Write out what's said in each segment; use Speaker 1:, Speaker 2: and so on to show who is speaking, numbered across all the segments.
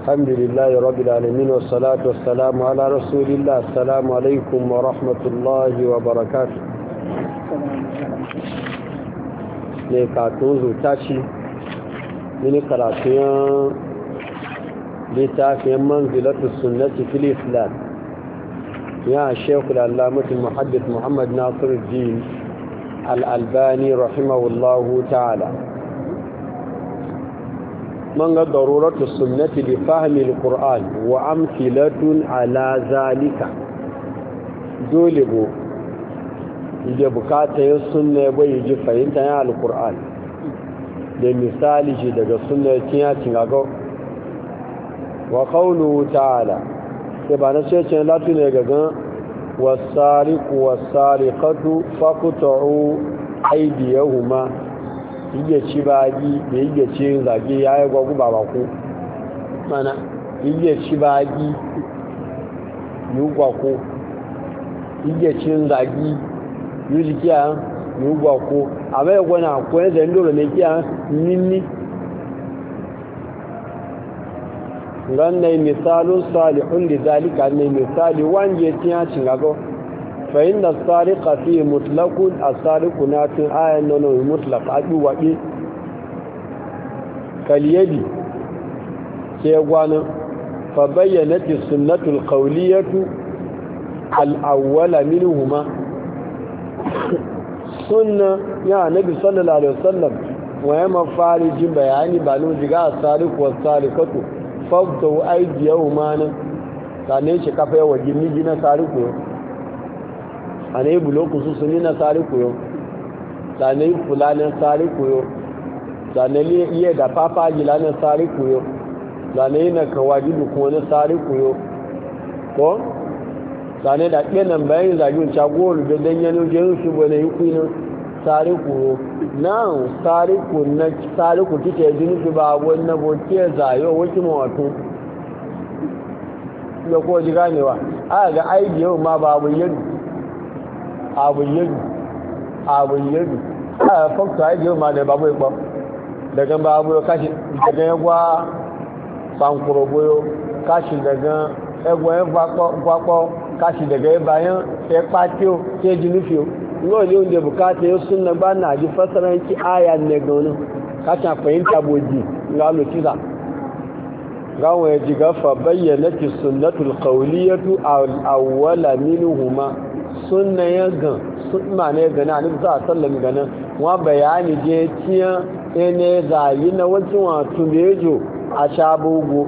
Speaker 1: الحمد لله رب العالمين والصلاة والسلام على رسول الله. السلام عليكم ورحمة الله وبركاته. لكاتوزو تاشي من قراتيان لتافي منزلة السنة في الإسلام يا الشيخ العلامة المحدث محمد ناصر الدين الألباني رحمه الله تعالى. من ضرورة السنة لفهم القرآن وأمثلة على ذلك دولبو يجي بكاته السنة ويجي فهمتها القرآن لمثال جدد السنة تنغو وقوله تعالى يبقى نسيتنا لا تنغو والسارق والسارقة فقطعوا أيديهما iya ci bagi da iya ci zage ya yi gwagu ba ku mana iya ci bagi yi gwako iya ci zage yi jikiya yi gwako a mai gwana akwai da ndoro na kiya nini ranar misalin salihun da zalika ne misali wanje tiya cin gago فإن السارق فيه مطلق السارق ناتن آية نونو مطلق أدو وقي كاليدي سيغوانا فبينت السنة القولية الأول منهما سنة يا نبي صلى الله عليه وسلم ويما فارج بياني بانو جغا السارق والسارقة فاقتوا أيديهما كانيش كفاية وجمي جنا سارقوا ane yi buloku su suni na tsari koyo zane yi fulanin tsari koyo zane iya da fafa gila na tsari koyo zane yi na kawaji dukkan na tsari koyo ko zane da ƙenan bayan zagin cagowar da don yano jerin shi bane yi kuinin tsari koyo nan tsari ku kike jini fi ba wani bokiyar zayo wakil mawato ya kowa ji ganewa a ga aiki yau ma babu yadda abun yadu a fakta ya jiyo ma da babu ikpọ daga babu ya kashi daga yagwa bankuro boyo kashi daga egwa ya gwakwa kashi daga ya bayan ya kpatiyo ya ji nufiyo yau ne wanda bukata ya suna ba na ji fasaranci aya ne gaunin kashin fahimta boji ga lokisa gawon ya ji gafa bayyana ki sunnatul qawliyatu al-awwala minhuma sunna ya gan sunna ne gana a nufi a sallam ganin wa bayani je tiyan ene zayi na wajen wato bejo a shabugu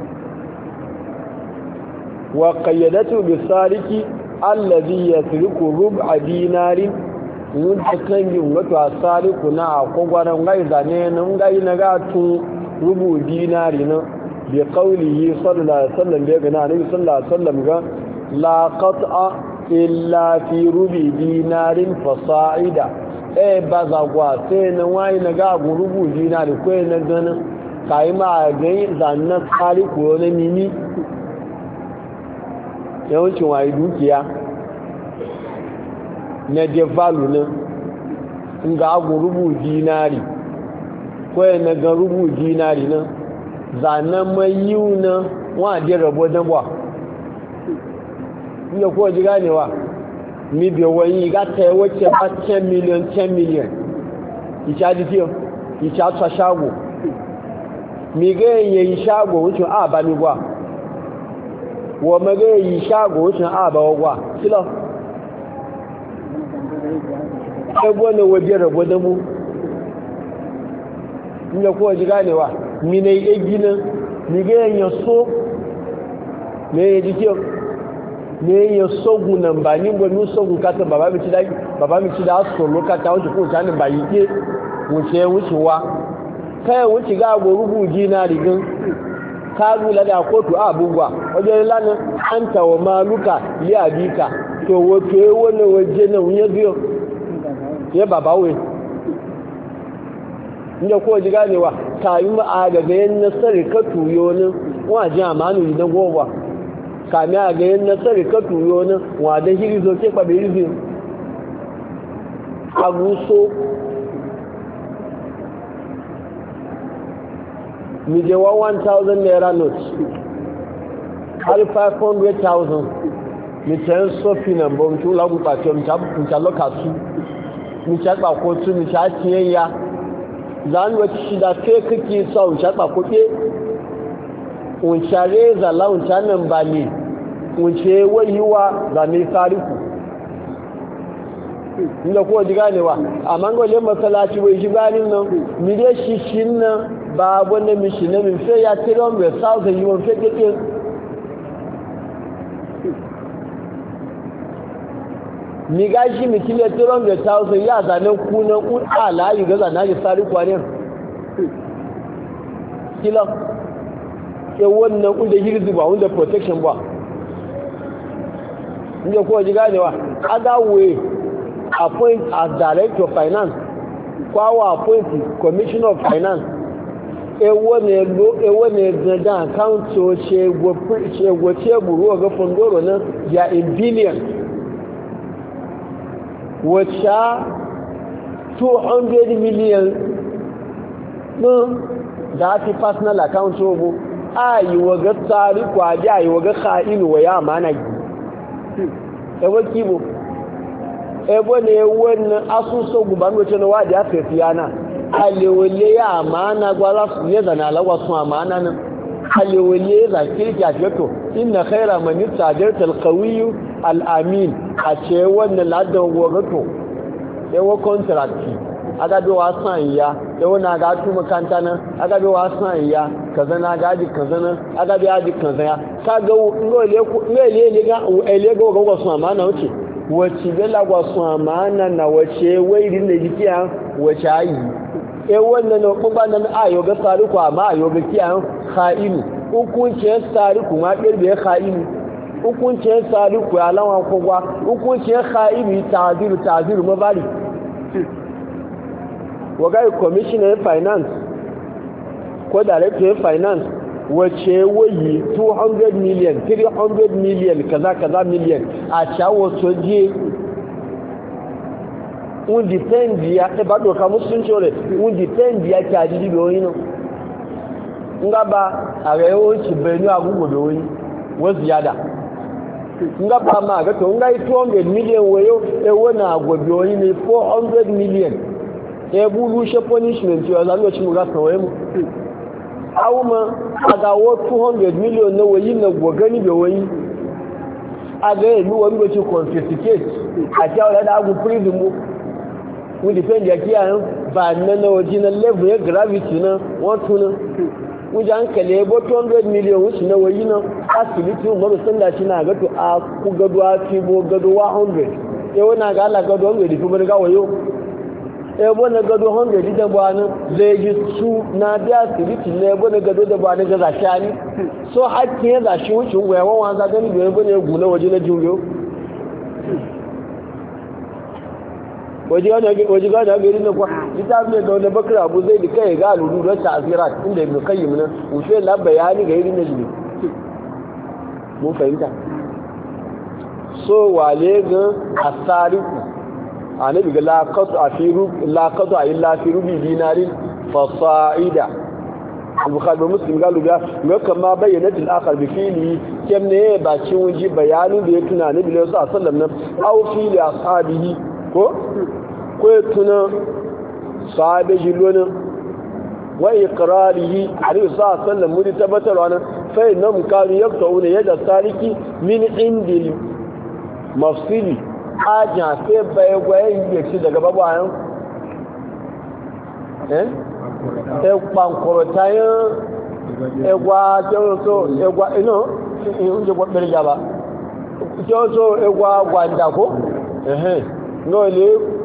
Speaker 1: wa qayyadatu bi sariki allazi yasriku rub'a dinarin mun ta kan yi wato asariku na akogwaran gai zane nan gai na gatu rubu dinari na bi qawlihi sallallahu alaihi wasallam da gana annabi sallallahu alaihi wasallam ga la qat'a illa fi rubi dinarin fasa'ida bazagwa sai na wayi na ga rubu dinari ko na ganin kai ma ga zanna tsari ko na mini yawancin wayi dukiya na je value ne nga rubu dinari ko na ga rubu dinari na zanna mai yuna wa je rabo dan ba inda kowa ji ganewa mi biyo wani gata ya wace ba 10 million isha di fiyo isha tsa shago mi ga yi shago wucin a ba mi gwa wa ma ga yi shago wucin a ba gwa kilo ego ne waje rabo da mu inda kowa ji ganewa mi ne egina mi ga yi so me yi fiyo ne ya sogun nan ba ni gwani sogun kata baba mi ci da so lokata wuce ko ta ni ba yi ke wucewa kai wuce ga gorubu na rigin ka gula da kotu a abubuwa wajen lanin an tawa maluka li abika to wato wani waje nan ya biyo ya baba we inda ko ji ganewa kayi ma a gaga yan nasari ka tuyo nan wajen amanu idan gowa kami a ga yin nasari ka tuyo nan wadda hiri zo ke kwabe rizi aguso mi je 1000 naira note al 500,000 mi ce sofi nan bo mi la gupa ti mi ta lokasu mi ta pa ko tu mi ta tiya zan wa ci da ke kike so mi ta pa ko pe un chare za la un tanan bani un ce wayiwa za mi tariku inda ko ji ganewa amma gole masallaci bai shi ganin nan mi dai shin nan ba wanda mi shi ne mi fe ya tiro me south yi won fe keke mi ga shi mi tile tiro me south ya zanen ku na ku ala yi ga zanan ji sari kwanin kila ke wannan kun da hirzi ba wanda protection ba inda ko ji ganewa aga we appoint as director of finance kwawa appoint commissioner of finance ewo ne gandan account o ṣegwo teburu oga fondoro na ya in billion wacce 200 million no da fi personal account ogo a yi waga tsari kwaji a yi waga ka'inu wa ya mana ewo kibo ebe ne wannan asusun gubanwace na wadi ya tafiya na alewale ya amana gwala su ne zana alagwa sun amana nan alewale za kirki a fiyato inna khaira mani tsadarta alkawiyu al'amin a ce wannan ladan gogato yawa kontrakti aga bi wasan iya yawa na ga tu makanta nan aga bi wasan iya kaza na gaji kaza nan aga bi aji kaza ya kaga ngole ga ele ga sun amana wuce wacce belagwa su amana na wacce wairin da jikiya wacce ayi wannan na kuma nan ayo ga tariku amma ayo ga kiyan kha'inu hukuncin tariku ma kirbe kha'inu hukuncin tariku ya lawan kogwa hukuncin kha'inu ta'ziru mabari wagai commissioner finance ko director finance wace wayi 200 million 300 million kaza million a cawo soje un depend ya e ba do ka musun chore un depend ya ka di bi oyin no ngaba are o chi benu agugo do oyin wo ziyada ngaba ma ga to ngai 200 million wayo e wona agobi oyin ni 400 million e bulu she punishment yo la no chi mu ga so mu awuma aga wo 200 million na wayi na gogani be wayi aga yi wani go ci confiscate a jawo da agu prison mu we depend ya kiyan ba na original level ya gravity na wato na wujan kale bo 200 million wuci na wayi na asibiti mu ba san da shi na ga to a ku gado a fi bo gado 100 e wona ga Allah gado 100 fi bar ga wayo ebo na gado 100 da bana zai ji su na da asibiti ne ebo na gado da bana ga zashani so hakki ya zashi wucin goyawan wanza gani da ebo ne guna waje na juyo waje ga da gari na kwa ita ne ga wanda bakar abu zai da kai ga alulu don ta'asirat inda ibn qayyim nan wuce la bayani ga irin najmi mun fahimta so wale ga asariku annabi ga laqatu illa fi rubi dinarin fasaida al-bukhari muslim galu ga kama bayyanat al-akhar bi fili kemne ba cin wuji bayanin da ya tuna annabi sallallahu alaihi wasallam nan aw fi li ashabihi ko ya tuna sahabe jilona wa iqrarihi alaihi sallallahu alaihi wasallam muri tabbatarwa nan fa innam kanu yaqta'una yada saliki min indil mafsili aja sai bai gwaye yake daga babayan pankorotayin egwa so egwa ino inje gwabbir jaba so egwa gwanda ko no le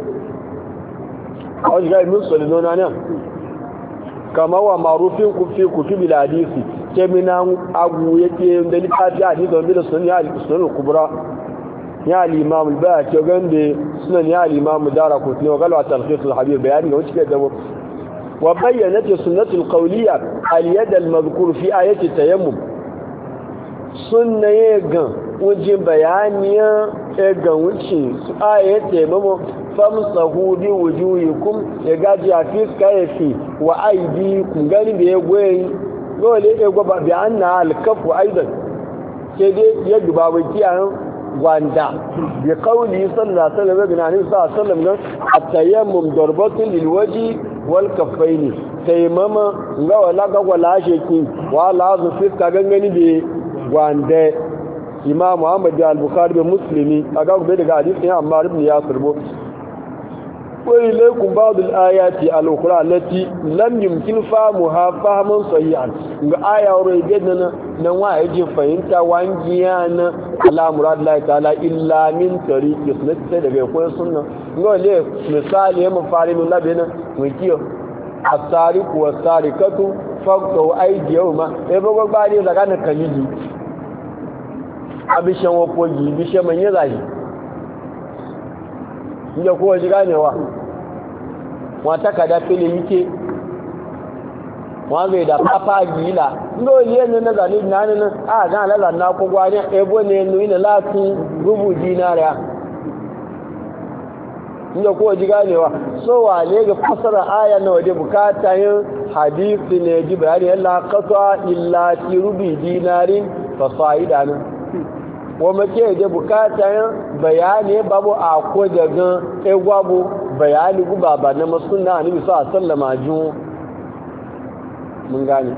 Speaker 1: awon ga min so le nona ne kama wa marufin kutubil hadisi kemina agu yake da litafi hadisi da bi sunan kubra ya al-imam al-baqi gande sunan ya al-imam daraqutni wa qalwa talqis al-habib bayani ga wuce da وبينت السنة القولية اليد المذكور في آية التيمم سنة يغن وجه بيانيا يغن وجه آية التيمم فامسحوا بوجوهكم يغاجي أفيس كايفي وأيديكم غني بيغوين dole ya gwaba bi anna al-kafu aidan ke dai ya duba wai kiyayen gwanda bi qawli sallallahu alaihi wasallam bin annabi sallallahu alaihi wasallam at-tayammum darbatun lil waji wal kaffaini taimama ga wala ga wala sheki wala zu fiska gangani bi gwanda imam Muhammad al-Bukhari da Muslimi aga gobe daga hadisin Ammar ibn Yasir bo wai laikum ba'd al-ayati al-ukhra allati lam yumkin fahmuha fahman sahihan ga aya wurin gidan nan wa yaje fahimta wangiya na ala murad Allah ta'ala illa min tariqi sunnati daga koyar sunna ngole misali ya mafarimin labena mu kiyo as-sariqu was-sariqatu faqtu aydiyahuma e bago bari daga na kaliji abishan wakogi bishe manye zahi inda kowa ji ganewa wata kada fili yake wanzai da papa gila ndo liye ne na zane na nan a ga lalla na ko gwani ebo ne nu ina latu rubu dinariya inda kowa ji ganewa so wale ga fasara aya na waje bukata yin hadisi ne ji bayani yalla qata illa ti rubi dinarin fa fa'ida nan wa mace da bukata bayani babu a ko daga egwabo bayani guba ba na masunna annabi sallallahu alaihi wasallam ju mun gane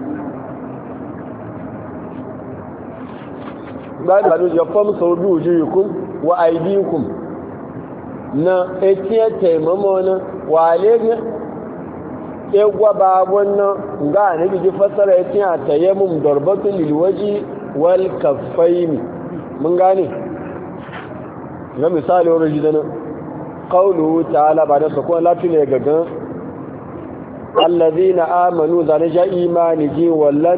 Speaker 1: ba da ya fam saudu wujukum wa aydikum na etiye taimamo na wale ne egwaba wannan ga annabi ji fasara etiye tayammum darbatul lilwaji wal kaffaini mun gane ga misali wurin gidan qawluhu ta'ala ba da sakon lafi ne gagan allazina amanu zane ja imani ji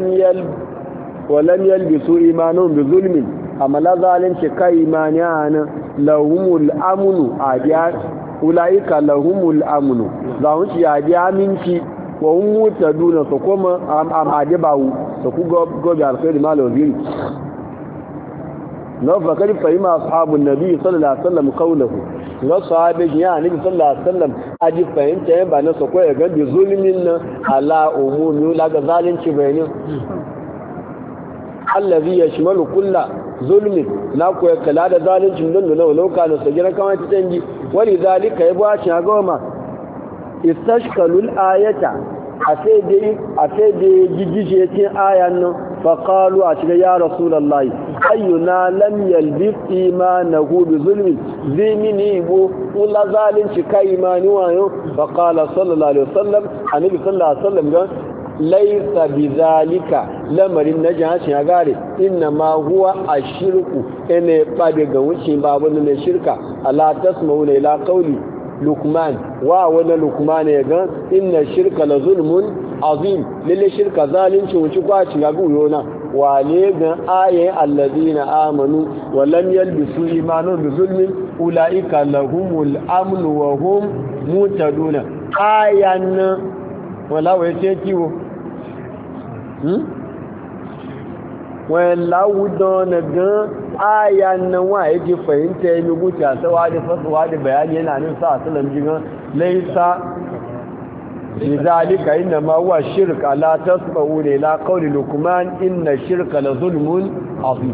Speaker 1: walam yalbisu imanuhum bi zulmin amala zalunci kai imani ana lahumul amnu adiya ulaika lahumul amnu za mu ci adiya aminci wa hum mutaduna so kuma amade bawu so ku gobe alkhairi malawiri na fakari fahima ashabun nabi sallallahu alaihi wasallam qawluhu ga sahabi ya nabi sallallahu alaihi wasallam aji fahimta yan ba na so ko ya ga bi zulmin na ala umumi la ga zalunci bayanin allazi yashmalu kullu zulmin na ko ya kala da zaluncin don da lauka na sagira kamar ta dangi wali zalika ya ba shi ga ma istashkalul ayata a sai dai gigije cikin ayan nan faƙalu a cikin ya rasulallah ayyuna lam yalbis imanahu bi zulmi zimini bu kula zalunci kai imani wayo faƙala sallallahu alaihi wasallam annabi sallallahu alaihi wasallam ga laisa bizalika lamarin na jihashin ya gare inna ma huwa ashirku ene babe ga wuce babu ne shirka ala tasma'una ila qawli lukman wa wani lukman ya ga inna shirka la zulmun azim lalle shirka zalunci wuce kwaci ga guyona wale ga ayayin allazina amanu wa lam yalbisu imanuhum bi zulmin ulaika lahumul amnu wa hum mutaduna ayan wala wai ce kiwo wala wudon ga ayan nan wa yake fahimta yi guta sawa da fasuwa da bayani yana nan sa sallam jigan laisa lidhalika inna ma huwa shirk la tasma'u ila qawli luqman inna shirka la zulmun azim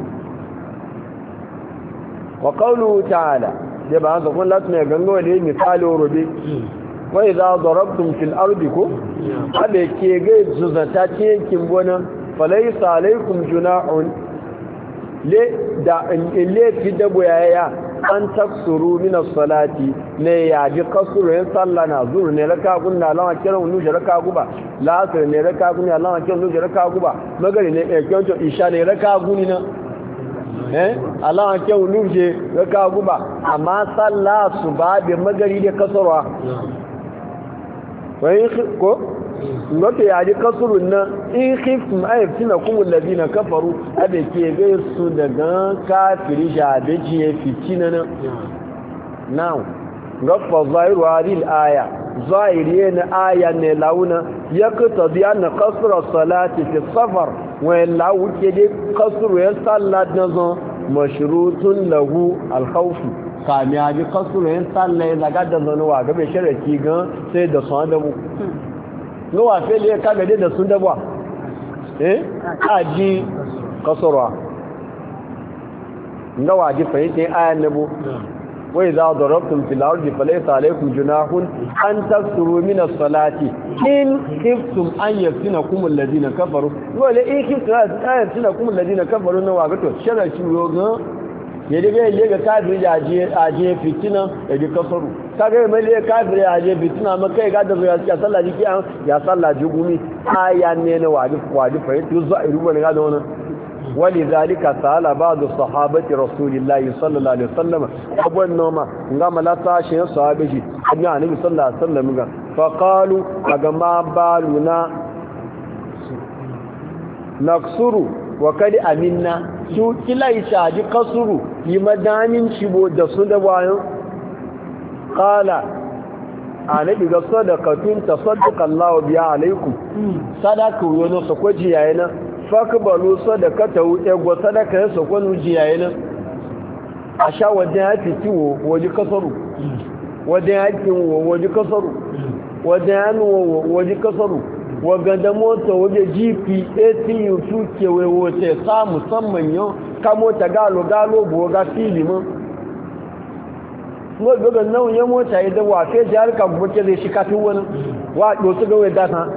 Speaker 1: wa qawluhu ta'ala da ba ga kun latne gango ne misali rubi wa idza darabtum fil ardi ku hada ke ga zuzata cikin bona falaysa alaykum junahun le da ile fi da boyaya an taksuru min as-salati ne ya ji kasuru yin sallah na zuru ne raka gunna lawa kiran nu raka guba la asr ne raka gunna lawa kiran nu raka guba magari ne e kyanto isha ne raka guni na Allah kiran nu raka guba amma sallah suba da magari da kasarwa wai ko ngote ya ji kasurun nan in khiftum ayfina kum alladhina kafaru abe ke ga su daga kafiri jabe jiye fitina nan now gafa zahiru hadhihi alaya zahiri na aya ne launa yaqtadi an qasra salati fi safar wa lawu ke de qasru ya sallat nazo mashrutun lahu alkhawf kami ya ji qasru ya sallat daga da zanuwa ga be sharaki ga sai da son da mu gawa fele ya kagade da sun dabwa aji kasurwa ga waji fahimtin ayan nabo wai za darabtum fil ardi falaysa alaykum junahun an taksuru min as-salati in khiftum an yaftinakum alladhina kafaru wala in khiftum an yaftinakum alladhina kafaru na waga to shara shi yoga ya daga ga kafiri aje fitina da kafaru kaga mai le kafiri aje fitina ma kai ga da ya sallah jiki ya sallah jugumi aya ne na waji fahimtu zairu bane ga da wannan ولذلك سأل بعض الصحابة رسول الله صلى الله عليه وسلم أبو النوم قام لا تاشين صحابه أجمع النبي صلى الله عليه وسلم فقالوا أجمع بالنا نقصر وقد أمنا شو كلا يشاهد قصر يمدامين شبو دسون دوايو قال النبي قال صدقة تصدق الله بها عليكم صدقوا ينصقوا جيائنا fakabalu sadakata ego sadaka ya sokon ujiya yana a sha wajen ya fitiwo waje kasaru wajen ya kinwo waje kasaru wajen ya nuwo waje kasaru waganda mota waje gp atu tuke wace sa musamman yau ka mota galo buwa ga filimin wọ́n gbogbo náà yẹ mota yẹ dẹwà fẹ́ jẹ́ harkar buke zai shi kafin wani wa ɗosu gawai data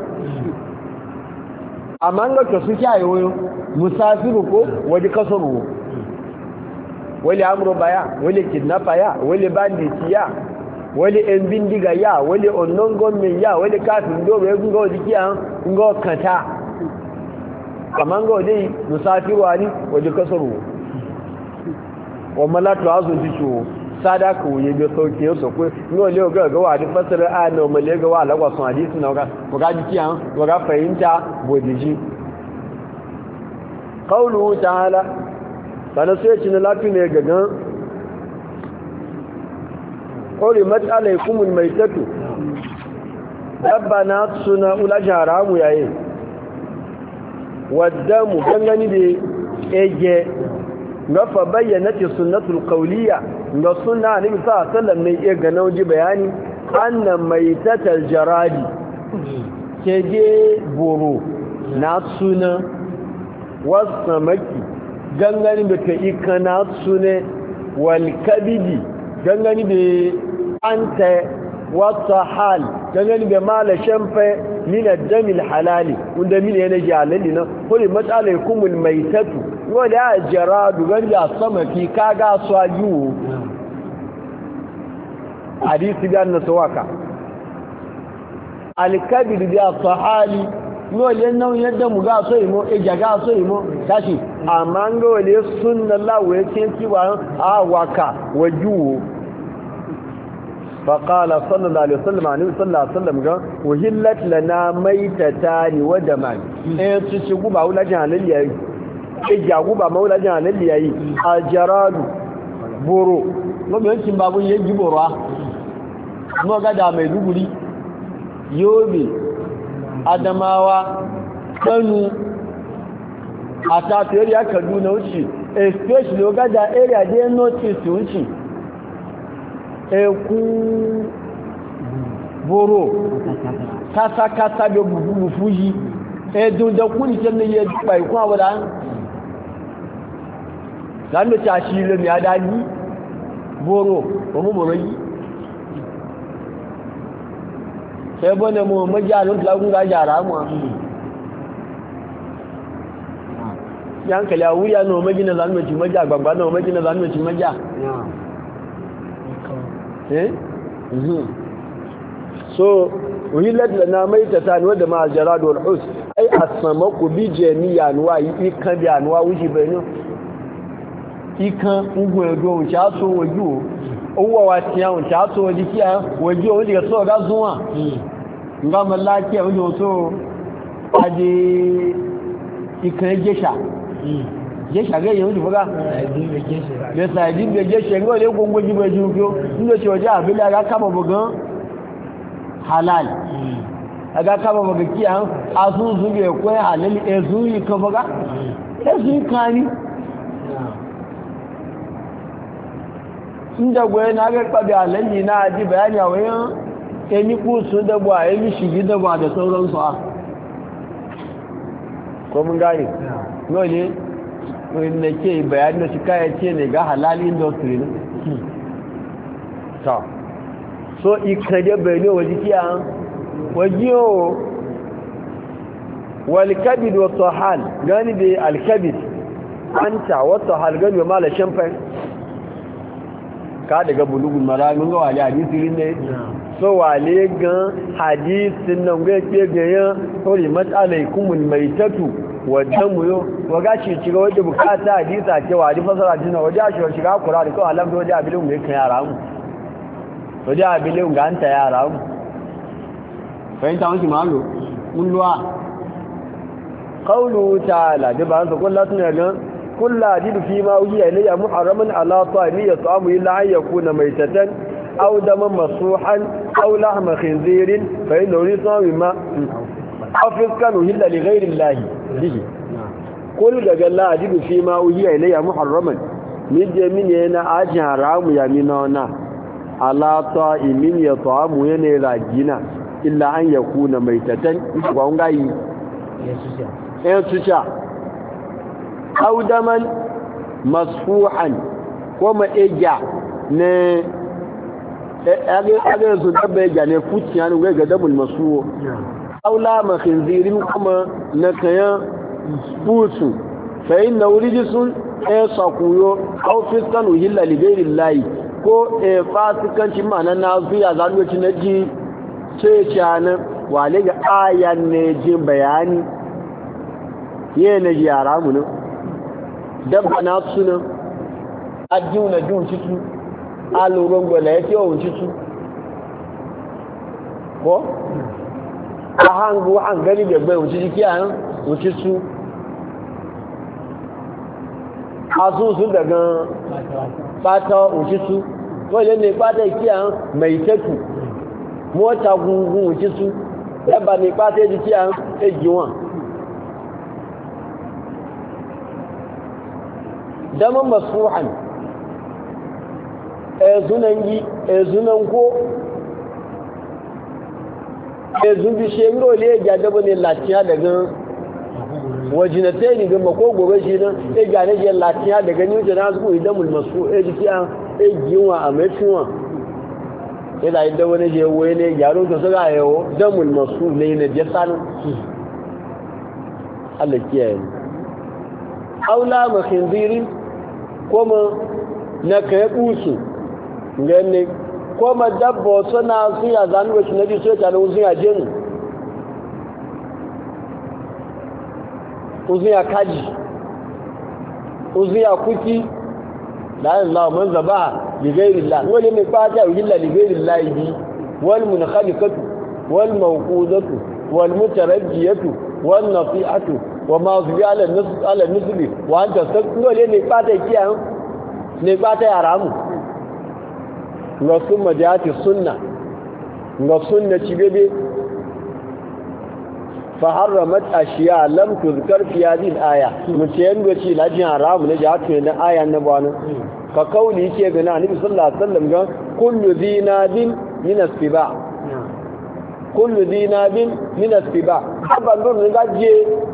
Speaker 1: amma an gauta su kyaye wayo musafiru ko waje kasaru wale amuro baya wale kidnapper ya wale bandit ya wale en bindiga ya wale onnon government ya wale kafin dobe ya gunga waje kiya gunga kanta amma an gauta musafiru wani waje kasaru wa malatu azu ji ciwo sadaka wuye bai sauke yau sauke yau leo ga wa da fasara a na male ga wa lagwa sun hadisi na ga ji kiyan ga fahimta bodiji qawluhu ta'ala kana sai cin lafi ne gagan qawli mat'alaykum almaytatu rabbana suna ulajara mu yayin waddamu gangani da ege gafa bayyana sunnatul qawliya ga sunna annabi sallallahu alaihi wasallam ne ya ga nauji bayani anna maitatal jaradi keje boro na suna wasamaki gangani da ka ikana sune wal kabidi gangani da anta wata hal gangani da mala shamfa min ad-damil halali wanda min yana jalali na kulli mat'alaikumul maitatu wala jaradu ganja samaki kaga swaju hadisi da na sawaka al-kabir da sahali wale nan yadda mu ga so imo e jaga so imo tashi amma ngole sunnallahu yake kiwa a waka waju فقال صلى الله عليه وسلم عنه صلى الله عليه وسلم قال وهلت لنا ميتتان ودمان ايه تشغو با ولا جان لليي اجاغو با مولا جان لليي الجراد boro no me kin babu yeji boro no ga da Maiduguri Yobe Adamawa Kano ata area Kaduna uchi especially ga da area dey notice uchi eku boro kasa be bubu fuji edun da kuni kenne ye bai kwa wada dan da tashi le mi adani boro ko mu boro yi sai bane mu majalun lagun ga jara mu yan kala wuya no magina zanu ci maja gbagba no magina zanu ci maja so uhillat lana maitatan wa dama aljarad wal hus ay asmaku bi jami'an wa ikan bi anwa wuji benu ikan ugun edo o cha so woju owo wa ti an cha so woji ki an woju o diga so ga zuwa nga mallaki a woju so ade ikan jesha jesha ga yau duga da sai da jesha ngo le gongo ji beju kyo ndo ci waje abila ga kama bugan halal aga kama buga kiyan azuzu be ko halal ezuyi ka buga ezuyi kani inda goye na ga kwabe halalli na ji bayani a wayan eni ku su da ba eni shigi da ba da sauransu a ko mun gane no ne ne ke bayani da shi kai ce ne ga halal industry ne ta so ikade bayani waje kiya wajiyo wal kabid wa tahal gani bi al kabid anta wa tahal gani ma la shamfa ka daga bulugul maramin ga wali hadisi ne so wale gan hadisin nan ga ke gayan hori matsalaikumul maitatu wa damu yo waga shi shiga wanda bukata hadisa ce wali fasara dinna waje shi shiga qur'ani ko alam waje abilin ga kan yara mu waje abilin ga anta yara mu fahimta wani malo kulluwa qawlu ta'ala da ba su kullatu ne ga kullu hadidu fi ma uhiya ilayya muharraman ala ta'imi yat'amu illa an yakuna maitatan أو دما مصروحا أو لحم خنزير فإنه يصنع بما أو فسقا أهل لغير الله به قل قال لا أجد فيما أهي إلي محرما من جميع هنا أجي حرام يمينونا على طائم يطعم ينراجنا إلا أن يكون ميتة وأنغاي يسوشا أو دما مصفوحا وما إجا aga su dabba ya ne fuciya ne ga dabul masuwo aula ma khinzirin kuma na kayan fusu fa inna urijisun sakuyo aw fiskan uhilla li ghairi llahi ko fasikanci mana na zuya zandoci na ji ce cana wale ga ayan ne ji bayani yana ji yara mu ne dabba na suna ajuna jun cikin alùrùn gbọ̀lẹ̀ tí ó ń títú kọ́ ahángu àǹgẹ́lì gbẹ̀gbẹ̀ òun títí kí àán òun títú asúnsún dẹ̀gan pátá òun títú wọ́n lè ní pátá kí àán mẹ̀ìtẹ́kù mọ́ta gungun òun títú ẹbà ní pátá èjì kí àán èjì wọn dámọ́ masúhàn ezunan ko ezun bi shengro le ja dabo ne latiya daga wajinate ni gamba ko gobe shi nan e ga ne je latiya daga ni wuce na su idan mulmasu e jiki an e giwa a mefiwa e da idan wani je waye ne yaro to saka yawo dan mulmasu ne ne je san Allah kiyaye aula ma khinzirin kuma na kai busu gane kuma dabba suna suya zanuwa shi na ji so tare uzuya jin uzuya kaji uzuya kuki la Allah man zaba li ghairi Allah wala mai fata illa li ghairi Allah bi wal munkhaliqatu wal mawqudatu wal mutarajjiyatu wan nasi'atu wa ma zuya ala nisbi wa anta sakole ne fata kiyan ne fata yaramu ga sun majati sunna ga sunna cibebe fa harramat ashiya lam tuzkar fi hadhihi al-aya muce yanda ce lajin haramu ne jatu ne aya na bana ka kauli yake ga annabi sallallahu alaihi wasallam ga kullu dinabin min as-siba kullu dinabin min as-siba ban don ne gaje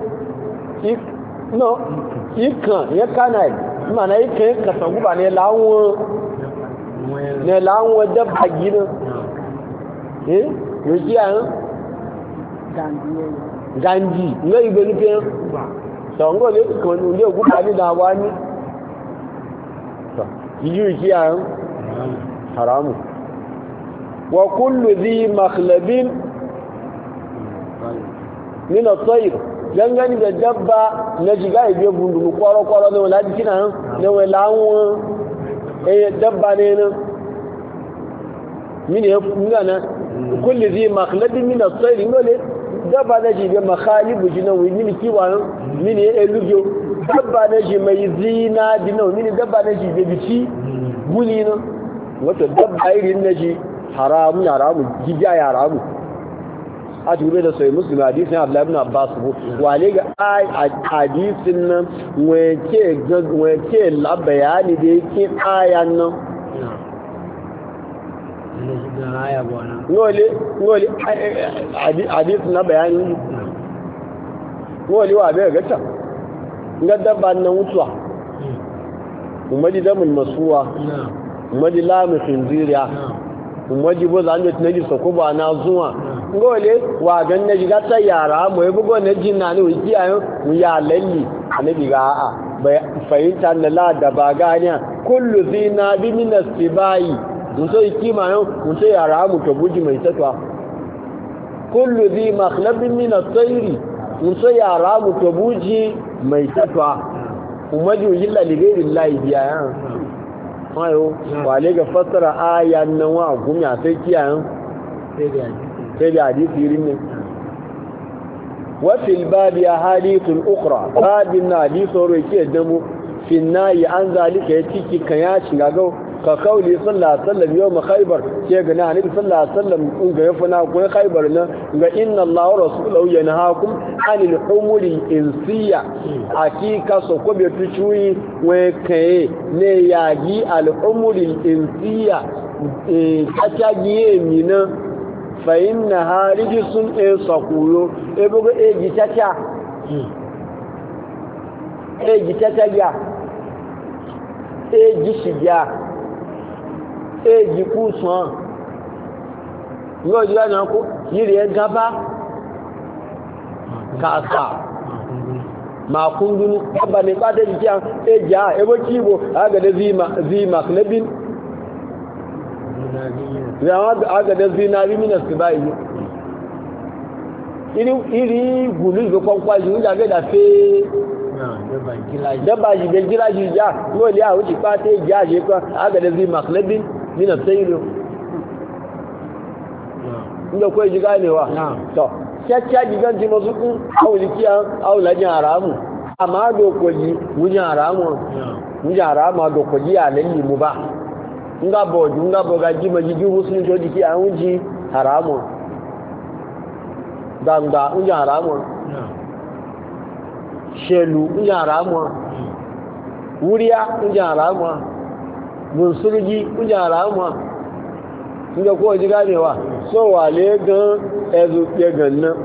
Speaker 1: no ikan ya kana mana ikan ka sagu ba ne lawo ne láwọn dabba gina yóò kí àrùn ganji ní ìgbé ní pé ṣọ̀ngọ́ lè kàn ní ilé ògúnpá ní dáwà ní yíò kí àrùn haramu wa kullu dhi makhlabin min at-tayr gangani da dabba na jiga ibe gundu kwaro-kwaro ne wala jikina ne wala láwọn dabba ne nan mini ya ngana kulli zai makhlabin min as-sayr ngole dabba da jibe makhalibu jinan wi mini kiwa mini ya elujo dabba da ji mai zina dinan mini dabba da jibe bici guni nan wato dabba irin na ji haramu gidiya ya haramu a tube da sai muslim hadisin Abdullah ibn Abbas wale ga hadisin nan wake la bayani da yake ayan nan ngole hadisin na bayani wani wa bai gata ga dabba nan mutuwa umaji damul masuwa umaji lamu khinziriya umaji bo zan da naji sako ba na zuwa ngole wa gan naji ga ta yara mu yi bugo na jinna ne wiki ayo mu ya lalli annabi ga a'a bai fahimta na la da ba ganiya kullu zina bi min as-sibai mun so kima yau mun so yara mu to buji mai tatwa kullu zi makhlabin min at-tayri mun so yara mu to buji mai tatwa umaju illa li ghayri llahi biya ayo wale ga fassara ayan nan wa gunya sai kiyayen sai da hadisi irin ne wa fil babi ahadithul ukhra babin hadisi roke damu fi nayi an zalika yake kan ya shiga ga ka kauli sallallahu alaihi wasallam yawm khaybar ke ga nabi sallallahu alaihi wasallam in ga yafuna ko khaybar nan ga inna allaha wa rasuluhu yanhaakum anil humuri insiya hakika so ko be tuchuyi we kai ne yaji al humuri insiya kacha giye mina fa inna harijisun sakuyo e bugo e gitacha ya e gishiya eji kusan yóò jí wáyé kó yìí rẹ̀ gábá kààkà ma kundunu yabba ne ba da jikiya eja ebo kibo aga da zima klabin aga da zinari minas kibai iri gulu zo kwankwa ji wuja ga da fe dabba ji da jira ji ja no le a wuce fata ja je kwa aga da zima klabin minas sayido inda kawai ji ganewa to kyakya gigan ji masu kun aulikiya aulajin haramu amma dokoji wujin haramu a dokoji a lalli mu ba nga boga ji majigi musulun to jiki a wuji haramu ganga wujin haramu shelu wujin haramu wuriya wujin haramu bunsurji wujin haramu inda kowa ji ganewa so wale gan ezuke gannan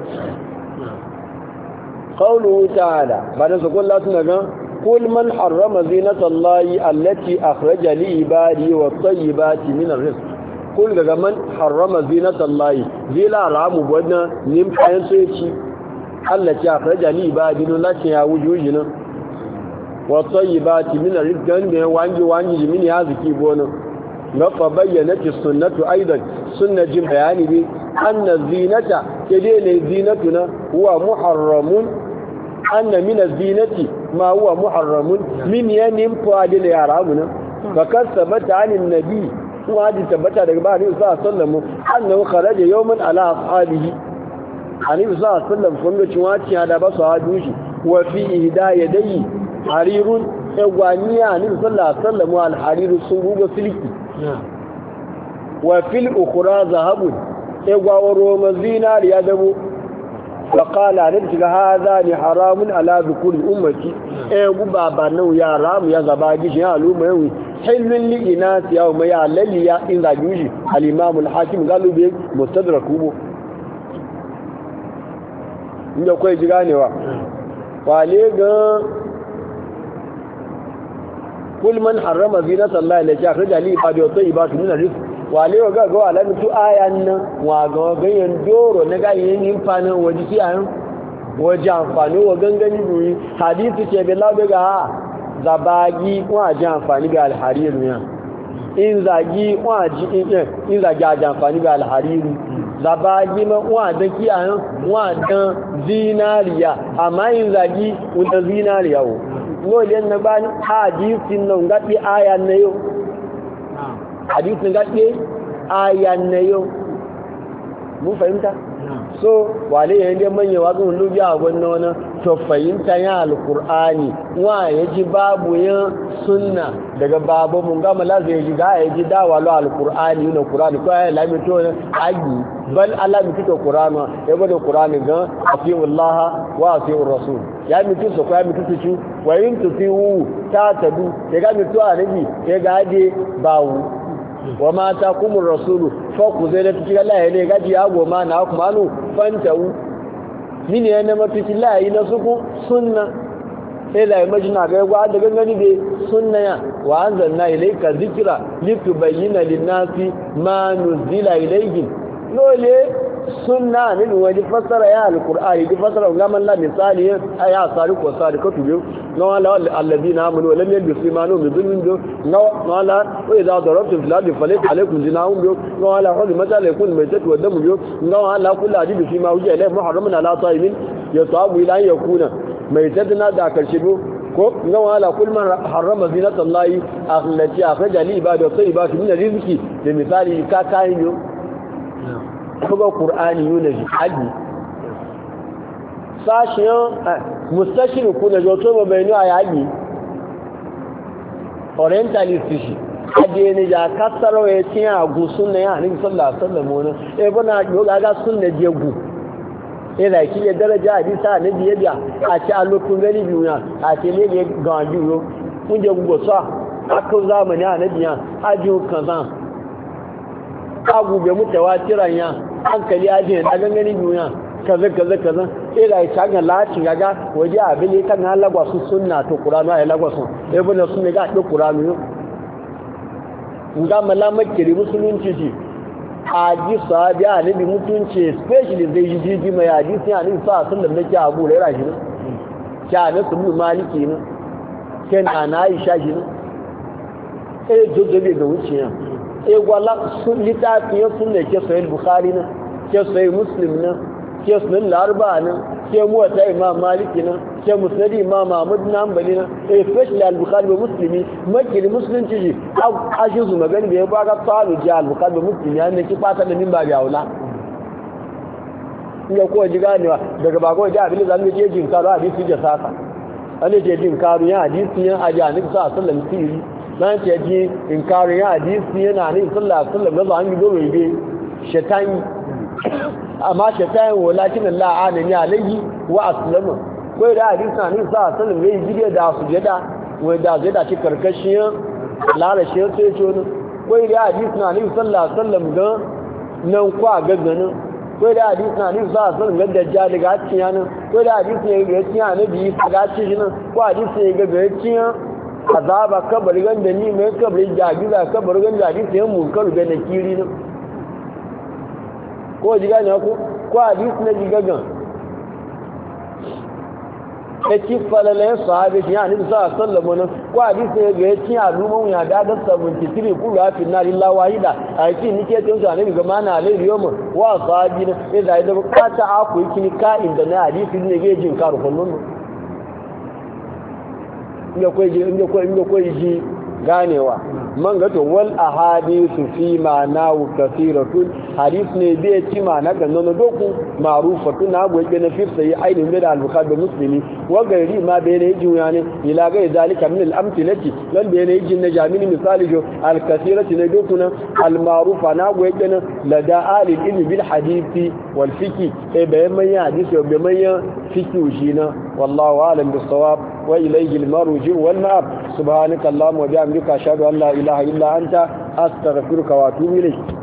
Speaker 1: qawluhu ta'ala bada su kullu suna gan kul man harrama zinatallahi allati akhraja li ibadi wat tayyibati min arrizq kul daga man harrama zinatallahi zila ramu wannan nim kayan soyaci allati akhraja li ibadi no lati ya wujujina wat tayyibati min arrizq gan ne wangi min ya ziki bono nafa bayyanati sunnatu aidan sunna jin bayani bi anna zinata kadene zinatuna huwa muharramun anna min az-zinati ma huwa muharramun min yanin fadil ya ramuna fa kasabata anin nabi kuma hadi tabbata daga ba Annabi sallallahu alaihi wasallam annahu kharaja yawman ala ashabihi Annabi sallallahu alaihi wasallam kun ga cinwaci da ba su hadu shi wa fi hidayadai harirun egwaniya Annabi sallallahu alaihi wasallam al hariru sun gugo siliki wa fil ukhra zahabun egwawaro mazinari ya dabo fa qala nabi ga hadha ni haramun ala dhukuri ummati baba nau ya ramu ya zaba gishin aluma yawi hilun li inati ya ma ya lalli ya in da juji al imam al hakim galube mustadraku inda kai ji ganewa wale ga kul man harrama zinatallahi allati akhraja li ibadi wa tayyibati min arrizq wale wa ga alamin tu ayan nan wa ga ganyen doro na ga yin imfanin waje ki ayan waje amfani wa gangani duri hadisi ce bi labe ga zabagi wa ji amfani ga alharir ne in zagi wa ji in zagi a amfani ga alharir zabagi ma wa da ki ayan wa dan zinariya amma in zagi wanda zinariya wo lóòlẹ́ na bá ní hadisin nan gaɗe ayan na yau hadisin gaɗe ayan na yau mun fahimta so wale yayin da manya wazo lubiya a wannan wannan to fahimta ya alqur'ani wa yaji babu ya sunna daga babu mun ga mala zai ji ga yaji dawa lo alqur'ani ne qur'ani ko ya lami to agi bal Allah mi to qur'ani ya bada qur'ani ga atiullaha wa atiur rasul ya mi to so ko ya mi to ci wa in tusiu ta tadu ya ga mi to annabi ya ga de bawu wa ma taqumur rasulu fa ku zai da cikin Allah ne gaji ya goma na kuma anu fantawu mini yana mafici layi na suku sunna sai da majina ga yawa da gangani da sunna ya wa anzalna ilayka dhikra litubayyana lin-nasi ma nuzila ilayhim lole sunna ne wani fasara ya alqur'ani di fasara gaman la misali aya sariqu wa sariqatu biyu no ala alladhina amanu wa lam yalbisu imanuhum bi dhulmin biyu no ala wa idha darabtum fil ardi falaysa alaykum jinahum biyu no ala hurmat alaykum maytatu wa damu biyu no ala kullu adibi fi ma wujia ilayhi muharramun ala ta'imin yasabu ila an yakuna maytatuna da karshe biyu ko no ala kullu man harrama zinatallahi allati akhraja li ibadi wa tayyibati min rizqi da misali ka kayin biyu kuma Qur'ani yuna jihadi sashiyan mustashriku da joto ba bayinu a yaƙi orientalist shi aje ne ja kasaro ya tiya gu sunna ya nabi sallallahu alaihi wasallam wannan e bana yoga ga sunna je gu e da ki ya daraja hadisa ne biye biya a ci a lokun gani biyu a ce ne ga biyu kun je gu so aka zamani annabiya ajiyo kaza abu bai mutawatiran ya hankali ajiye da gangani duniya kaza ira ya shaga lati gaga waje abin ne kan halagwa su sunna to qur'ani ya lagwa su ibn sunna ga da qur'ani yo nga malama kiri musulunci ji aji sahabi annabi mutunci especially zai ji mai hadisi annabi sa sallallahu alaihi wasallam abu rayra shi ka na sunnu maliki ne ken ana aisha shi ne jojobe ga wuciya gwala sun littafi sun da ke sahih bukhari na ke sahih muslim na ke sunan larba na ke muwatta imam maliki na ke musnad imam ahmad na hanbali na especially al-bukhari wa muslimi makili musulunci ji ashi su magani da ya baka tsaru ji al-bukhari wa muslimi ya ne ki fata da min ba ga aula inda ko ji ganewa daga bako ji abin da zan je jin karo hadisi da sasa an je jin karo ya hadisi ya ajani sa sallallahu alaihi dan ce ji in karo ya hadisi yana ne sallallahu alaihi wasallam ga an gido rebe shetani amma shetani walakin Allah anani alaihi wa aslama ko da hadisi ne sallallahu alaihi wasallam yayi gidiya da sujada wai da zai da ci karkashin lalace sai ce ne ko da hadisi ne sallallahu alaihi wasallam ga nan kwa gagganin ko da hadisi ne sallallahu alaihi wasallam ga dajjal ga ciyanin ko da hadisi ne ga ciyanin bi ga ciyanin ko hadisi ne ga ciyanin azaba kabari ganda ni mai kabari jagiza kabari ganda hadisi yan munkar ga nakiri ne ko jiga ne ko hadisi na jigagan ci falalayen sahabi ya ni sa sallama nan ko hadisi ga yaci alumun ya da 73 kullu fi nari la wahida ai kin nike tun sa ne ga mana alai yoma wa sahabi ne idan da bukata aku kini ka inda na hadisi ne ga jin karu kullun inda kwai ji ganewa man gato wal ahadithu fi ma'nahu kathiratun hadith ne bai ci ma'ana ga nono doku ma'rufatun na gobe na fi sai ainihin da al-bukhari da muslimi wa gairi ma bai ne juya ne ila ga zalika min al-amthilati lan bai ne jin najamini misali jo al-kathirati ne doku na al-ma'rufa na gobe na lada al-ilmi bil hadithi wal fiqh sai bayan man ya hadisi bai man ya fiqh shi na wallahu a'lam bis-sawab wa ilayhi al-marji wal ma'ab subhanaka allahumma wa bihamdika ashhadu an la ilaha illa anta astaghfiruka wa atubu ilayk